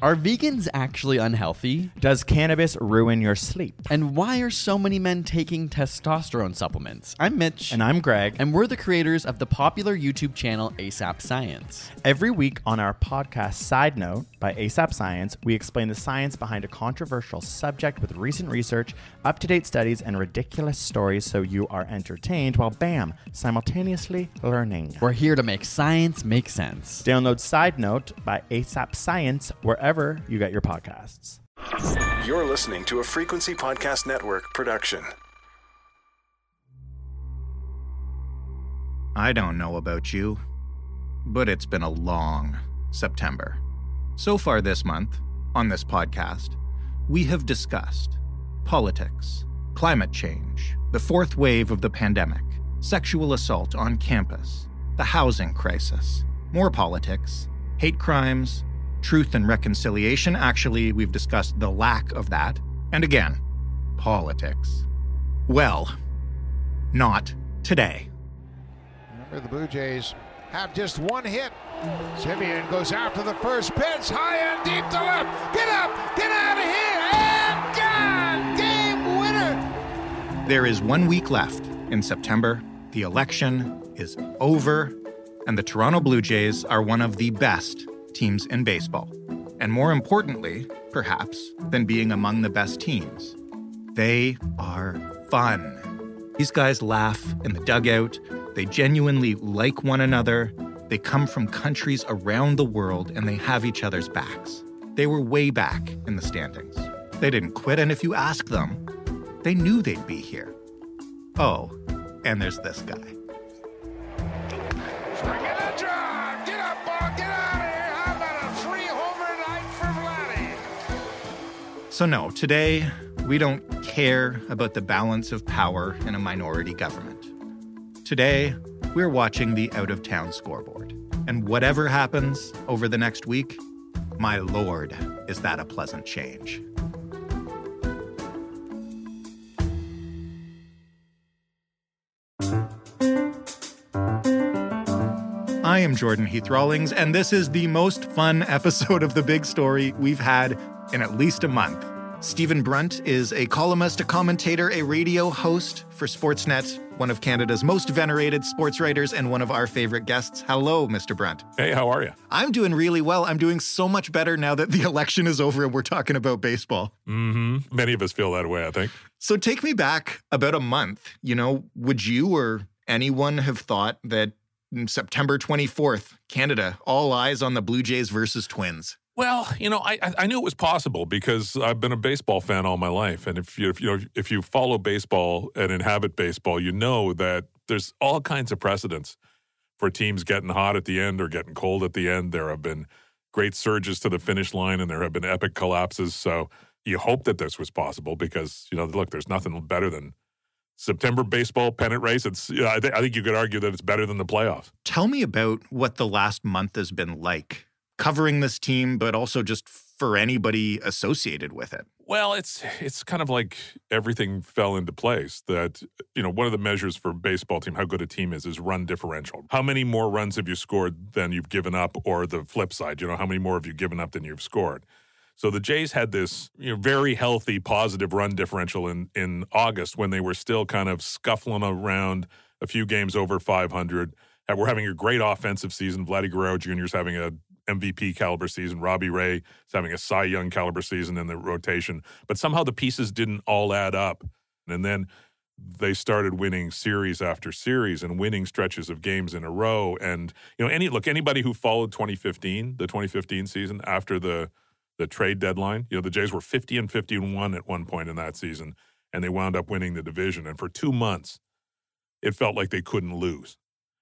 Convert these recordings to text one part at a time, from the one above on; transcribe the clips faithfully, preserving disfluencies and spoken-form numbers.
Are vegans actually unhealthy? Does cannabis ruin your sleep? And why are so many men taking testosterone supplements? I'm Mitch. And I'm Greg. And we're the creators of the popular YouTube channel ASAP Science. Every week on our podcast Side Note by ASAP Science, we explain the science behind a controversial subject with recent research, up-to-date studies, and ridiculous stories so you are entertained while, bam, simultaneously learning. We're here to make science make sense. Download Side Note by ASAP Science wherever you get your podcasts. You're listening to a Frequency Podcast Network production. I don't know about you, but it's been a long September. So far this month, on this podcast, we have discussed politics, climate change, the fourth wave of the pandemic, sexual assault on campus, the housing crisis, more politics, hate crimes, truth and reconciliation. Actually, we've discussed the lack of that. And again, politics. Well, not today. Remember, the Blue Jays have just one hit. Semien goes after the first pitch, high and deep to left. Get up, get out of here, and gone! Game winner! There is one week left in September. The election is over, and the Toronto Blue Jays are one of the best teams in baseball. And more importantly, perhaps, than being among the best teams, they are fun. These guys laugh in the dugout. They genuinely like one another. They come from countries around the world, and they have each other's backs. They were way back in the standings. They didn't quit, and if you ask them, they knew they'd be here. Oh, and there's this guy. Swing and a drive! Get up, ball! Get out of here! How about a three-homer night for Vladdy? So no, today, we don't care about the balance of power in a minority government. Today, we're watching the out-of-town scoreboard. And whatever happens over the next week, my lord, is that a pleasant change. I am Jordan Heath Rawlings, and this is the most fun episode of The Big Story we've had in at least a month. Stephen Brunt is a columnist, a commentator, a radio host for Sportsnet, one of Canada's most venerated sports writers and one of our favorite guests. Hello, Mister Brunt. Hey, how are you? I'm doing really well. I'm doing so much better now that the election is over and we're talking about baseball. Mm-hmm. Many of us feel that way, I think. So take me back about a month. You know, would you or anyone have thought that September twenty-fourth, Canada, all eyes on the Blue Jays versus Twins? Well, you know, I I knew it was possible because I've been a baseball fan all my life, and if you if you know if you follow baseball and inhabit baseball, you know that there's all kinds of precedents for teams getting hot at the end or getting cold at the end. There have been great surges to the finish line, and there have been epic collapses. So you hope that this was possible because you know, look, there's nothing better than September baseball pennant race. It's you know, I, th- I think you could argue that it's better than the playoffs. Tell me about what the last month has been like, covering this team, but also just for anybody associated with it. Well, it's it's kind of like everything fell into place. That, you know, one of the measures for a baseball team, how good a team is, is run differential. How many more runs have you scored than you've given up? Or the flip side, you know, how many more have you given up than you've scored? So the Jays had this, you know, very healthy, positive run differential in, in August when they were still kind of scuffling around a few games over five hundred. And we're having a great offensive season. Vladdy Guerrero Junior is having a M V P caliber season. Robbie Ray is having a Cy Young caliber season in the rotation. But somehow the pieces didn't all add up. And then they started winning series after series and winning stretches of games in a row. And, you know, any look, anybody who followed twenty fifteen, the twenty fifteen season after the the trade deadline, you know, the Jays were fifty and fifty-one at one point in that season, and they wound up winning the division. And for two months, it felt like they couldn't lose.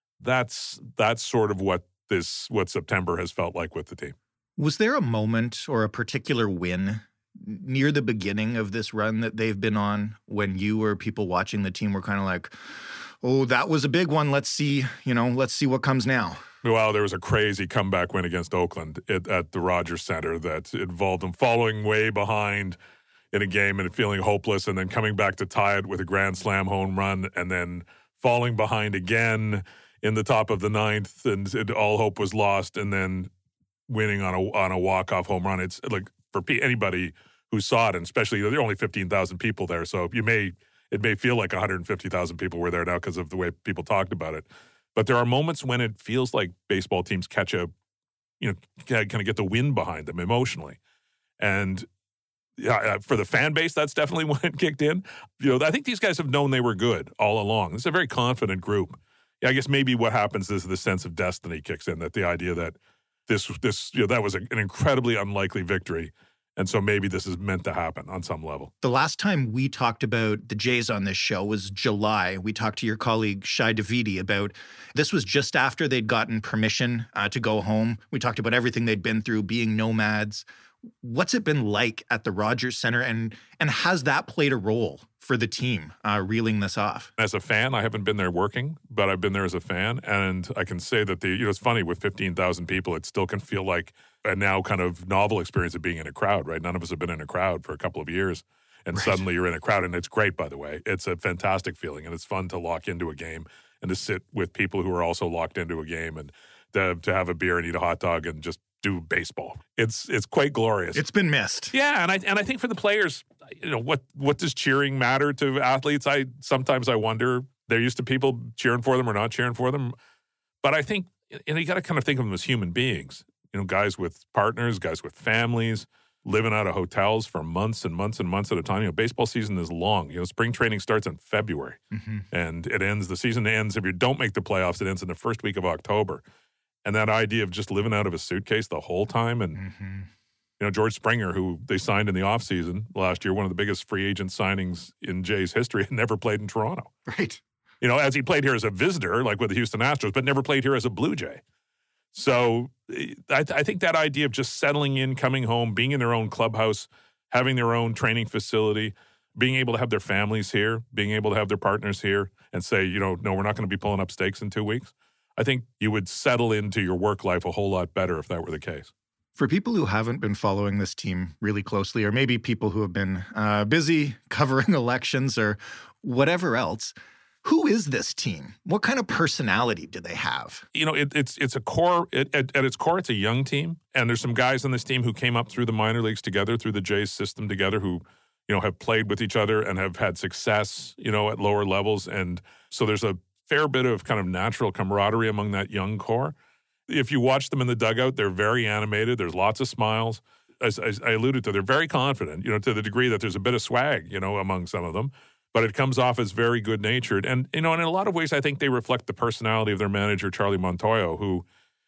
That's that's sort of what this what September has felt like with the team. Was there a moment or a particular win near the beginning of this run that they've been on when you or people watching the team were kind of like, oh, that was a big one. Let's see, you know, let's see what comes now? Well, there was a crazy comeback win against Oakland at, at the Rogers Center that involved them falling way behind in a game and feeling hopeless and then coming back to tie it with a grand slam home run and then falling behind again in the top of the ninth and it, all hope was lost and then winning on a on a walk-off home run. It's like for anybody who saw it, and especially there are only fifteen thousand people there, so you may it may feel like one hundred fifty thousand people were there now because of the way people talked about it. But there are moments when it feels like baseball teams catch a, you know, kind of get the wind behind them emotionally. And yeah, for the fan base, that's definitely when it kicked in. You know, I think these guys have known they were good all along. It's a very confident group. Yeah, I guess maybe what happens is the sense of destiny kicks in, that the idea that this, this you know, that was a, an incredibly unlikely victory. And so maybe this is meant to happen on some level. The last time we talked about the Jays on this show was July. We talked to your colleague Shai Davidi about this was just after they'd gotten permission uh, to go home. We talked about everything they'd been through, being nomads. What's it been like at the Rogers Center, and and has that played a role for the team uh, reeling this off? As a fan, I haven't been there working, but I've been there as a fan, and I can say that the you know it's funny with fifteen thousand people, it still can feel like a now kind of novel experience of being in a crowd. Right? None of us have been in a crowd for a couple of years, and right. Suddenly you're in a crowd, and it's great. By the way, it's a fantastic feeling, and it's fun to lock into a game and to sit with people who are also locked into a game, and to, to have a beer and eat a hot dog and just do baseball. It's it's quite glorious. It's been missed. Yeah, and I and I think for the players, you know, what what does cheering matter to athletes? I sometimes I wonder. They're used to people cheering for them or not cheering for them, but I think you know you got to kind of think of them as human beings. You know, guys with partners, guys with families, living out of hotels for months and months and months at a time. You know, baseball season is long. You know, spring training starts in February, mm-hmm. and it ends. The season ends if you don't make the playoffs. It ends in the first week of October. And that idea of just living out of a suitcase the whole time. And, mm-hmm. you know, George Springer, who they signed in the offseason last year, one of the biggest free agent signings in Jays history, never played in Toronto. Right. You know, as he played here as a visitor, like with the Houston Astros, but never played here as a Blue Jay. So I, I think that idea of just settling in, coming home, being in their own clubhouse, having their own training facility, being able to have their families here, being able to have their partners here and say, you know, no, we're not going to be pulling up stakes in two weeks. I think you would settle into your work life a whole lot better if that were the case. For people who haven't been following this team really closely, or maybe people who have been uh, busy covering elections or whatever else, who is this team? What kind of personality do they have? You know, it, it's it's a core, it, at, at its core, it's a young team. And there's some guys on this team who came up through the minor leagues together, through the Jays system together, who, you know, have played with each other and have had success, you know, at lower levels. And so there's a fair bit of kind of natural camaraderie among that young core. If you watch them in the dugout, they're very animated. There's lots of smiles. As, as I alluded to, they're very confident, you know, to the degree that there's a bit of swag, you know, among some of them. But it comes off as very good-natured. And, you know, and in a lot of ways, I think they reflect the personality of their manager, Charlie Montoyo, who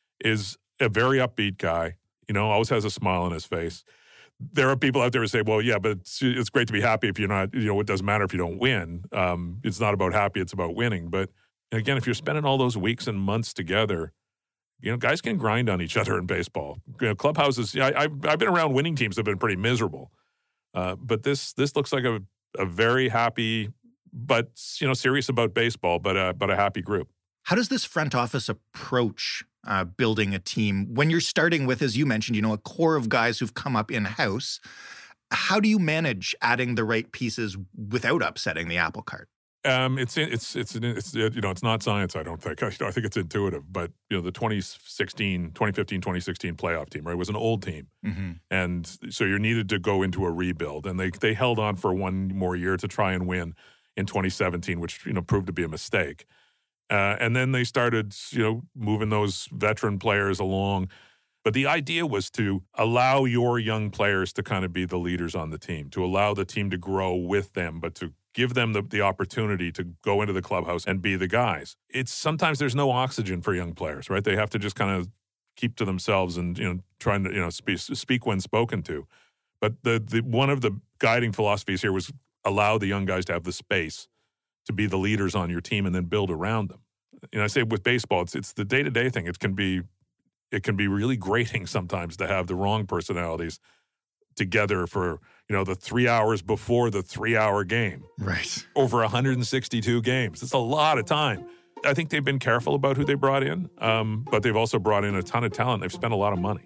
is a very upbeat guy, you know, always has a smile on his face. There are people out there who say, well, yeah, but it's, it's great to be happy if you're not, you know, it doesn't matter if you don't win. Um, it's not about happy, it's about winning. But again, if you're spending all those weeks and months together, you know, guys can grind on each other in baseball. You know, clubhouses, I, I've, I've been around winning teams that have been pretty miserable. Uh, but this this looks like a, a very happy, but, you know, serious about baseball, but, uh, but a happy group. How does this front office approach uh, building a team when you're starting with, as you mentioned, you know, a core of guys who've come up in-house? How do you manage adding the right pieces without upsetting the apple cart? Um, it's it's it's it's you know it's not science. I don't think. I, I think it's intuitive. But you know the twenty sixteen, twenty fifteen, twenty sixteen playoff team, right, was an old team, mm-hmm. and so you needed to go into a rebuild, and they they held on for one more year to try and win in twenty seventeen, which you know proved to be a mistake. Uh, and then they started you know moving those veteran players along. But the idea was to allow your young players to kind of be the leaders on the team, to allow the team to grow with them, but to give them the, the opportunity to go into the clubhouse and be the guys. It's sometimes there's no oxygen for young players, right? They have to just kind of keep to themselves and, you know, trying to, you know, speak, speak when spoken to. But the, the one of the guiding philosophies here was allow the young guys to have the space to be the leaders on your team and then build around them. You know, I say with baseball, it's it's the day-to-day thing. It can be it can be really grating sometimes to have the wrong personalities together for, you know, the three hours before the three-hour game. Right. Over one hundred sixty-two games. It's a lot of time. I think they've been careful about who they brought in, um, but they've also brought in a ton of talent. They've spent a lot of money.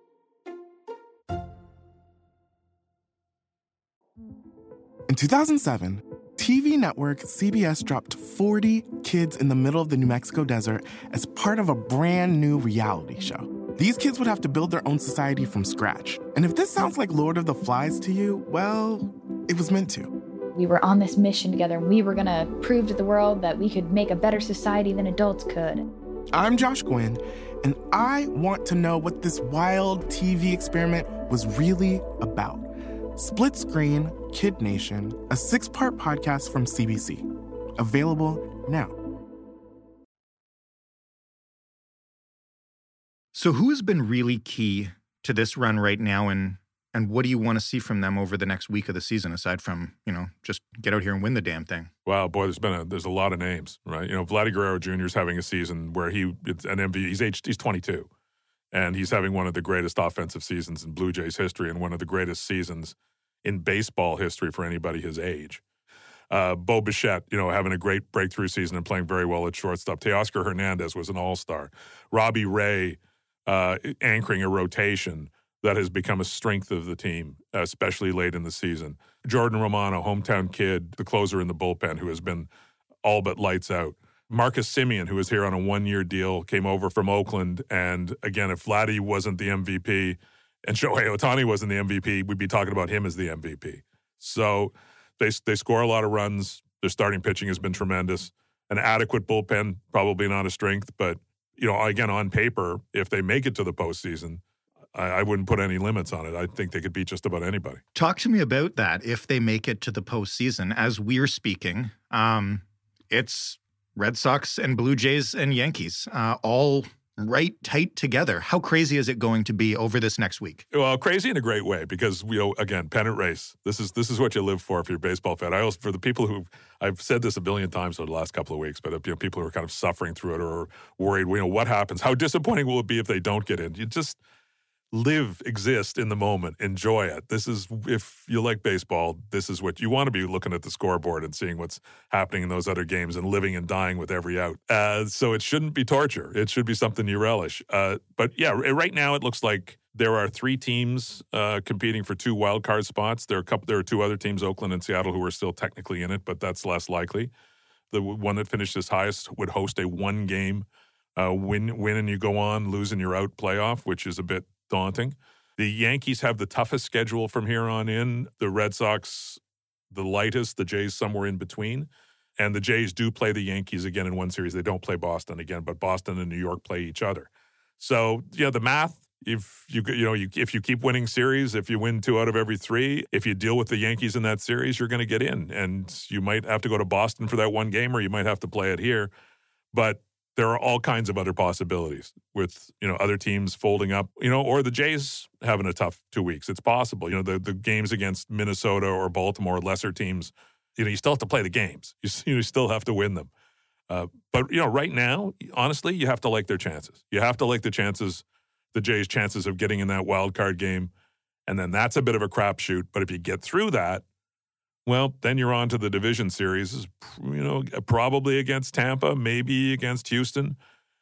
In two thousand seven, T V network C B S dropped forty kids in the middle of the New Mexico desert as part of a brand new reality show. These kids would have to build their own society from scratch. And if this sounds like Lord of the Flies to you, well, it was meant to. We were on this mission together, and we were going to prove to the world that we could make a better society than adults could. I'm Josh Gwynn, and I want to know what this wild T V experiment was really about. Split Screen, Kid Nation, a six-part podcast from C B C. Available now. So who has been really key to this run right now, and and what do you want to see from them over the next week of the season, aside from, you know, just get out here and win the damn thing? Wow, boy, there's been a, there's a lot of names, right? You know, Vladdy Guerrero Junior is having a season where he it's an M V P. He's aged, he's twenty-two, and he's having one of the greatest offensive seasons in Blue Jays history and one of the greatest seasons in baseball history for anybody his age. Uh, Bo Bichette, you know, having a great breakthrough season and playing very well at shortstop. Teoscar Hernandez was an all-star. Robbie Ray uh, anchoring a rotation that has become a strength of the team, especially late in the season. Jordan Romano, hometown kid, the closer in the bullpen, who has been all but lights out. Marcus Semien, who is here on a one-year deal, came over from Oakland. And again, if Vladdy wasn't the M V P and Shohei Ohtani wasn't the M V P, we'd be talking about him as the M V P. So they they score a lot of runs. Their starting pitching has been tremendous. An adequate bullpen, probably not a strength, but you know, again, on paper, if they make it to the postseason, I, I wouldn't put any limits on it. I think they could beat just about anybody. Talk to me about that. If they make it to the postseason, as we're speaking, um, it's Red Sox and Blue Jays and Yankees, uh, all right tight together. How crazy is it going to be over this next week? Well, crazy in a great way because, you know, again, pennant race. This is this is what you live for if you're a baseball fan. I also, for the people who, I've said this a billion times over the last couple of weeks, but you know, people who are kind of suffering through it or worried, you know, what happens? How disappointing will it be if they don't get in? You just live, exist in the moment, enjoy it. This is, if you like baseball, this is what you want to be looking at the scoreboard and seeing what's happening in those other games and living and dying with every out. Uh, so it shouldn't be torture. It should be something you relish. Uh, but yeah, right now it looks like there are three teams uh, competing for two wild card spots. There are a couple. There are two other teams, Oakland and Seattle, who are still technically in it, but that's less likely. The one that finished as highest would host a one-game uh, win, win and you go on, lose and you're out playoff, which is a bit daunting. The Yankees have the toughest schedule from here on in. The Red Sox, the lightest. The Jays somewhere in between. And the Jays do play the Yankees again in one series. They don't play Boston again, but Boston and New York play each other. So, yeah, the math, if you you know, you, if you keep winning series, if you win two out of every three, if you deal with the Yankees in that series, you're going to get in. And you might have to go to Boston for that one game, or you might have to play it here. But there are all kinds of other possibilities with, you know, other teams folding up, you know, or the Jays having a tough two weeks. It's possible. You know, the, the games against Minnesota or Baltimore, lesser teams, you know, you still have to play the games. You, you still have to win them. Uh, but, you know, right now, honestly, you have to like their chances. You have to like the chances, the Jays' chances of getting in that wild card game. And then that's a bit of a crapshoot. But if you get through that, well, then you're on to the division series, you know, probably against Tampa, maybe against Houston.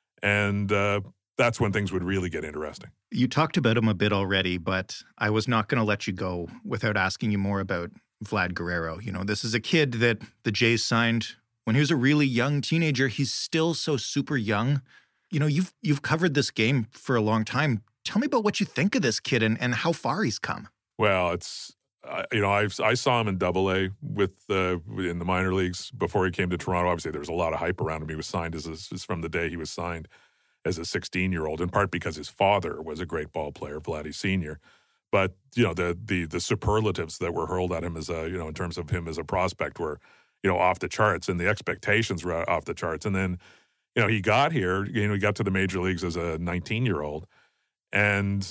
And uh, that's when things would really get interesting. You talked about him a bit already, but I was not going to let you go without asking you more about Vlad Guerrero. You know, this is a kid that the Jays signed when he was a really young teenager. He's still so super young. You know, you've you've covered this game for a long time. Tell me about what you think of this kid and, and how far he's come. Well, it's... Uh, you know, I've, I saw him in Double A with uh, in the minor leagues before he came to Toronto. Obviously, there was a lot of hype around him. He was signed as, a, as from the day he was signed as a sixteen-year-old, in part because his father was a great ball player, Vladdy Senior But you know, the the the superlatives that were hurled at him as a you know in terms of him as a prospect were you know off the charts, and the expectations were off the charts. And then you know he got here. You know, he got to the major leagues as a nineteen-year-old, and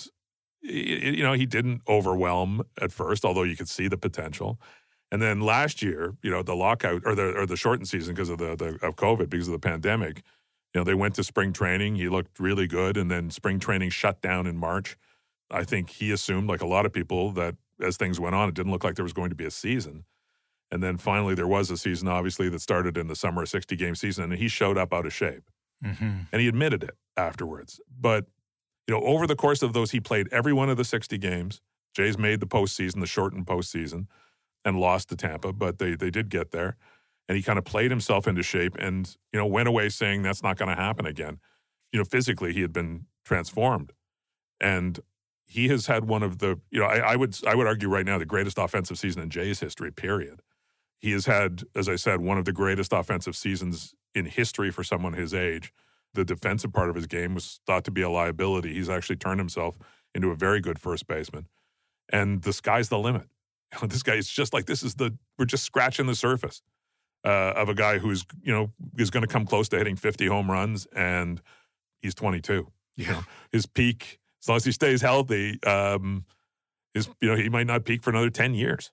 you know, he didn't overwhelm at first, although you could see the potential. And then last year, you know, the lockout or the or the shortened season because of the, the of COVID, because of the pandemic, you know, they went to spring training. He looked really good, and then spring training shut down in March. I think he assumed, like a lot of people, that as things went on, it didn't look like there was going to be a season. And then finally, there was a season, obviously, that started in the summer, a sixty-game season, and he showed up out of shape, mm-hmm. and he admitted it afterwards. But you know, over the course of those, he played every one of the sixty games. Jays made the postseason, the shortened postseason, and lost to Tampa, but they they did get there. And he kind of played himself into shape and, you know, went away saying that's not going to happen again. You know, physically, he had been transformed. And he has had one of the, you know, I, I would I would argue right now the greatest offensive season in Jays history, period. He has had, as I said, one of the greatest offensive seasons in history for someone his age. The defensive part of his game was thought to be a liability. He's actually turned himself into a very good first baseman. And the sky's the limit. This guy is just like, this is the, we're just scratching the surface uh, of a guy who's, you know, is going to come close to hitting fifty home runs, and he's twenty-two. Yeah. You know, his peak, as long as he stays healthy, um, his, you know, he might not peak for another ten years.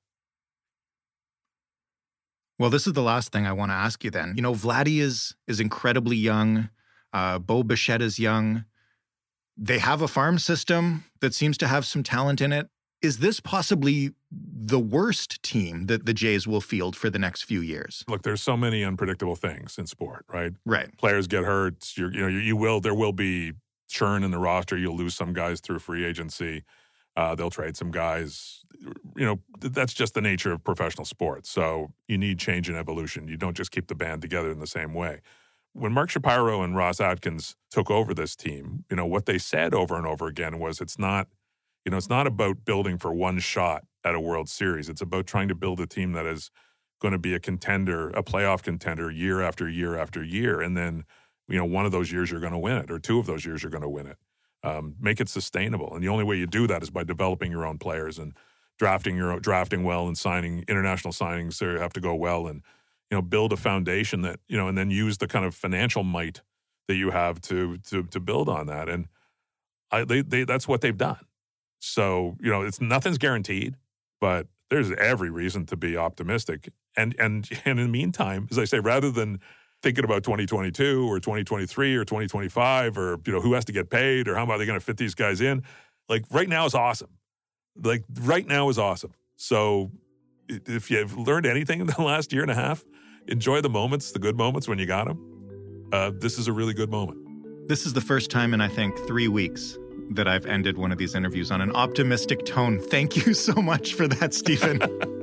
Well, this is the last thing I want to ask you then. You know, Vladdy is is incredibly young. Uh, Bo Bichette is young. They have a farm system that seems to have some talent in it. Is this possibly the worst team that the Jays will field for the next few years? Look, there's so many unpredictable things in sport, right? Right. Players get hurt. You're, you know, you, you will. There will be churn in the roster. You'll lose some guys through free agency. Uh, they'll trade some guys. You know, that's just the nature of professional sports. So you need change and evolution. You don't just keep the band together in the same way. When Mark Shapiro and Ross Atkins took over this team, you know, what they said over and over again was it's not, you know, it's not about building for one shot at a World Series. It's about trying to build a team that is going to be a contender, a playoff contender year after year after year. And then, you know, one of those years you're going to win it, or two of those years you're going to win it. Um, make it sustainable. And the only way you do that is by developing your own players and drafting your own, drafting well and signing international signings that have to go well, and, you know, build a foundation that, you know, and then use the kind of financial might that you have to to to build on that. And I, they they that's what they've done. So, you know, it's nothing's guaranteed, but there's every reason to be optimistic. And and and in the meantime, as I say, rather than thinking about twenty twenty-two or twenty twenty-three or twenty twenty-five or, you know, who has to get paid or how are they going to fit these guys in, like right now is awesome. Like right now is awesome. So if you've learned anything in the last year and a half, enjoy the moments, the good moments when you got them. Uh, this is a really good moment. This is the first time in, I think, three weeks that I've ended one of these interviews on an optimistic tone. Thank you so much for that, Stephen.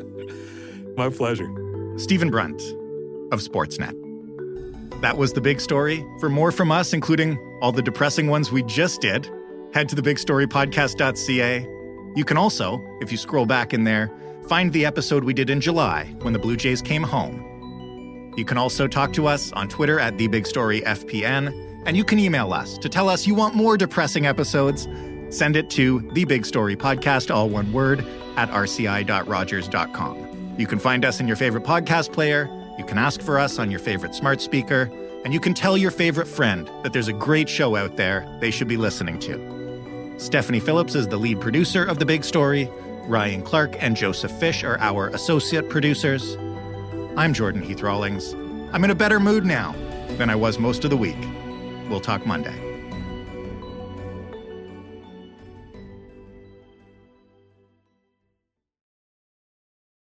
My pleasure. Stephen Brunt of Sportsnet. That was The Big Story. For more from us, including all the depressing ones we just did, head to the big story podcast dot c a. You can also, if you scroll back in there, find the episode we did in July when the Blue Jays came home. You can also talk to us on Twitter at the big story f p n, and you can email us to tell us you want more depressing episodes. Send it to thebigstorypodcast, all one word, at r c i dot rogers dot com. You can find us in your favorite podcast player. You can ask for us on your favorite smart speaker, and you can tell your favorite friend that there's a great show out there they should be listening to. Stephanie Phillips is the lead producer of The Big Story. Ryan Clark and Joseph Fish are our associate producers. I'm Jordan Heath Rawlings. I'm in a better mood now than I was most of the week. We'll talk Monday.